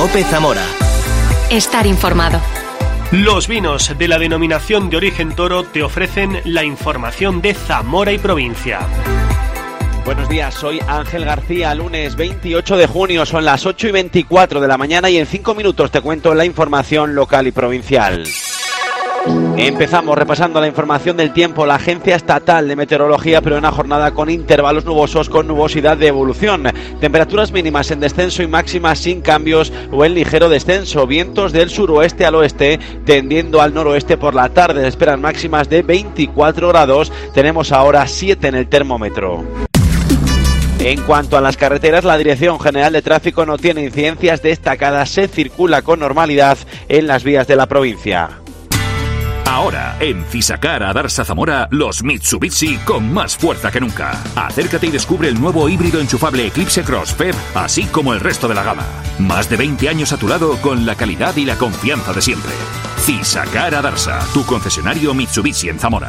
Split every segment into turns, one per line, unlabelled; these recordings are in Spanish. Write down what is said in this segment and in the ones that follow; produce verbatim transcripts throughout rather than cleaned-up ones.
COPE Zamora.
Estar informado.
Los vinos de la denominación de origen Toro te ofrecen la información de Zamora y provincia.
Buenos días, soy Ángel García, lunes veintiocho de junio, son las ocho y veinticuatro de la mañana y en cinco minutos te cuento la información local y provincial. Empezamos repasando la información del tiempo. La Agencia Estatal de Meteorología prevé una jornada con intervalos nubosos con nubosidad de evolución. Temperaturas mínimas en descenso y máximas sin cambios o en ligero descenso. Vientos del suroeste al oeste tendiendo al noroeste por la tarde. Se esperan máximas de veinticuatro grados. Tenemos ahora siete en el termómetro. En cuanto a las carreteras, la Dirección General de Tráfico no tiene incidencias destacadas. Se circula con normalidad en las vías de la provincia.
Ahora, en Fisacar Adarsa Zamora, los Mitsubishi con más fuerza que nunca. Acércate y descubre el nuevo híbrido enchufable Eclipse Cross F E B, así como el resto de la gama. Más de veinte años a tu lado con la calidad y la confianza de siempre. Fisacar Adarsa, tu concesionario Mitsubishi en Zamora.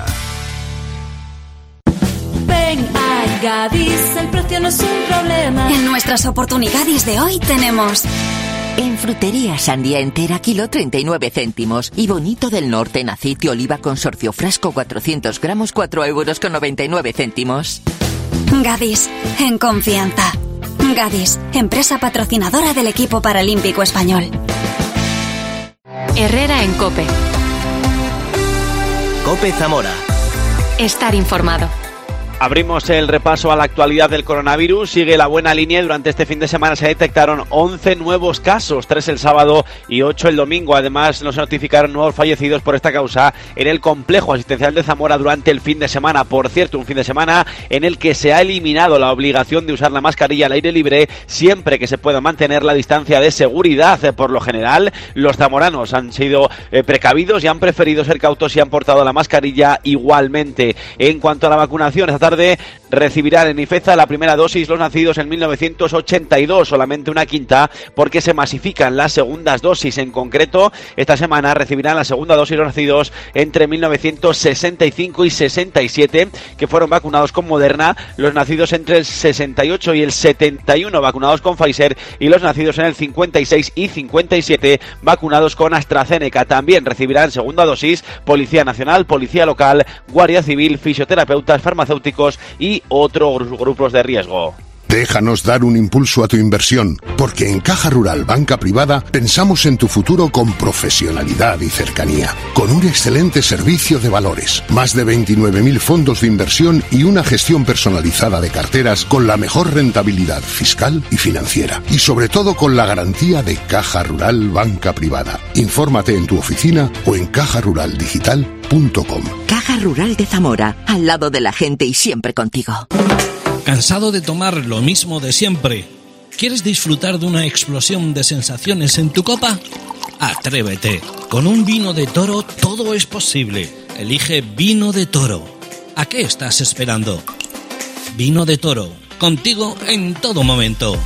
Ven a Gadis, el precio no es un problema.
En nuestras oportunidades de hoy tenemos...
En frutería, sandía entera, kilo treinta y nueve céntimos. Y bonito del norte, en aceite oliva consorcio frasco cuatrocientos gramos, cuatro euros con noventa y nueve céntimos.
Gadis, en confianza. Gadis, empresa patrocinadora del equipo paralímpico español.
Herrera en COPE.
COPE Zamora.
Estar informado.
Abrimos el repaso a la actualidad del coronavirus. Sigue la buena línea. Durante este fin de semana se detectaron once nuevos casos, tres el sábado y ocho el domingo. Además, nos notificaron nuevos fallecidos por esta causa en el complejo asistencial de Zamora durante el fin de semana. Por cierto, un fin de semana en el que se ha eliminado la obligación de usar la mascarilla al aire libre siempre que se pueda mantener la distancia de seguridad. Por lo general, los zamoranos han sido eh, precavidos y han preferido ser cautos y han portado la mascarilla igualmente. En cuanto a la vacunación, esta tarde recibirán en Ifeza la primera dosis los nacidos en mil novecientos ochenta y dos, solamente una quinta porque se masifican las segundas dosis. En concreto, esta semana recibirán la segunda dosis los nacidos entre mil novecientos sesenta y cinco y sesenta y siete, que fueron vacunados con Moderna, los nacidos entre el sesenta y ocho y el setenta y uno vacunados con Pfizer y los nacidos en el cincuenta y seis y cincuenta y siete vacunados con AstraZeneca. También recibirán segunda dosis Policía Nacional, Policía Local, Guardia Civil, fisioterapeutas, farmacéuticos y otros grupos de riesgo.
Déjanos dar un impulso a tu inversión, porque en Caja Rural Banca Privada pensamos en tu futuro con profesionalidad y cercanía, con un excelente servicio de valores, más de veintinueve mil fondos de inversión y una gestión personalizada de carteras con la mejor rentabilidad fiscal y financiera, y sobre todo con la garantía de Caja Rural Banca Privada. Infórmate en tu oficina o en caja rural digital punto com.
Caja Rural de Zamora, al lado de la gente y siempre contigo.
¿Cansado de tomar lo mismo de siempre? ¿Quieres disfrutar de una explosión de sensaciones en tu copa? Atrévete. Con un vino de Toro todo es posible. Elige Vino de Toro. ¿A qué estás esperando? Vino de Toro. Contigo en todo momento.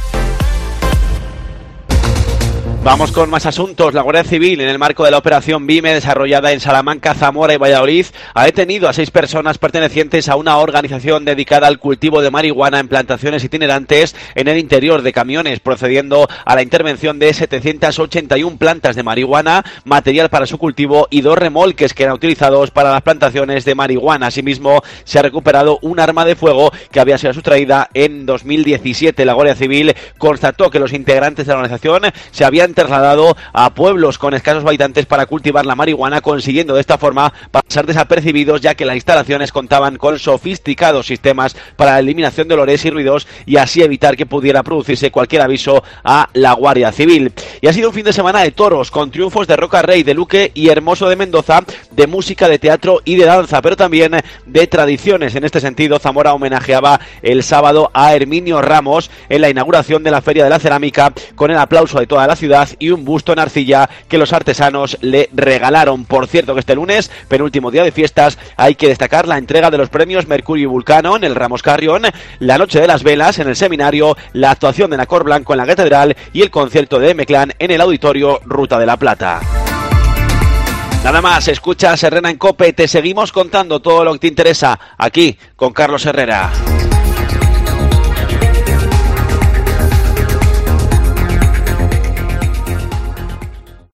Vamos con más asuntos. La Guardia Civil, en el marco de la operación BIME desarrollada en Salamanca, Zamora y Valladolid, ha detenido a seis personas pertenecientes a una organización dedicada al cultivo de marihuana en plantaciones itinerantes en el interior de camiones, procediendo a la intervención de setecientas ochenta y una plantas de marihuana, material para su cultivo y dos remolques que eran utilizados para las plantaciones de marihuana. Asimismo, se ha recuperado un arma de fuego que había sido sustraída en dos mil diecisiete. La Guardia Civil constató que los integrantes de la organización se habían trasladado a pueblos con escasos habitantes para cultivar la marihuana, consiguiendo de esta forma pasar desapercibidos, ya que las instalaciones contaban con sofisticados sistemas para la eliminación de olores y ruidos y así evitar que pudiera producirse cualquier aviso a la Guardia Civil. Y ha sido un fin de semana de toros, con triunfos de Roca Rey, de Luque y Hermoso de Mendoza, de música, de teatro y de danza, pero también de tradiciones. En este sentido, Zamora homenajeaba el sábado a Herminio Ramos en la inauguración de la Feria de la Cerámica, con el aplauso de toda la ciudad y un busto en arcilla que los artesanos le regalaron. Por cierto, que este lunes, penúltimo día de fiestas, hay que destacar la entrega de los premios Mercurio y Vulcano en el Ramos Carrión, la Noche de las Velas en el Seminario, la actuación de Nacor Blanco en la Catedral y el concierto de M-Clan en el Auditorio Ruta de la Plata. Nada más, escuchas Herrera en COPE, te seguimos contando todo lo que te interesa aquí con Carlos Herrera.